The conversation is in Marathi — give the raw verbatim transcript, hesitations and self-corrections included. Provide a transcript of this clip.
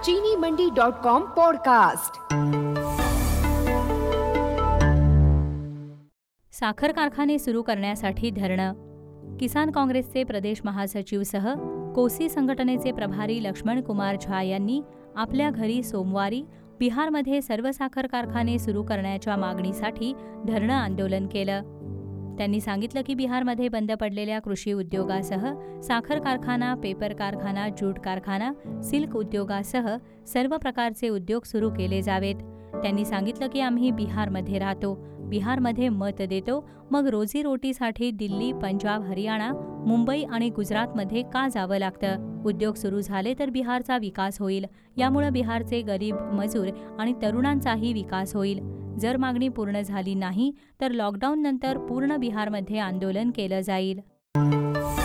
चीनी मंडी डॉट कॉम पॉडकास्ट। साखर कारखाने सुरू करण्यासाठी धरणं. किसान काँग्रेसचे प्रदेश महासचिवसह कोसी संघटनेचे प्रभारी लक्ष्मण कुमार झा यांनी आपल्या घरी सोमवारी बिहारमध्ये सर्व साखर कारखाने सुरू करण्याच्या मागणीसाठी धरणं आंदोलन केलं. त्यांनी सांगितलं की बिहारमध्ये बंद पडलेल्या कृषी उद्योगासह साखर कारखाना, पेपर कारखाना, ज्यूट कारखाना, सिल्क उद्योगासह सर्व प्रकारचे उद्योग सुरू केले जावेत. त्यांनी सांगितलं की आम्ही बिहारमध्ये राहतो, बिहारमध्ये मत देतो, मग रोजीरोटीसाठी दिल्ली, पंजाब, हरियाणा, मुंबई आणि गुजरातमध्ये का जावं लागतं? उद्योग सुरू झाले तर बिहारचा विकास होईल. यामुळे बिहारचे गरीब, मजूर आणि तरुणांचाही विकास होईल. जर मागणी पूर्ण झाली नाही तर लॉकडाऊननंतर पूर्ण बिहारमध्ये आंदोलन केलं जाईल.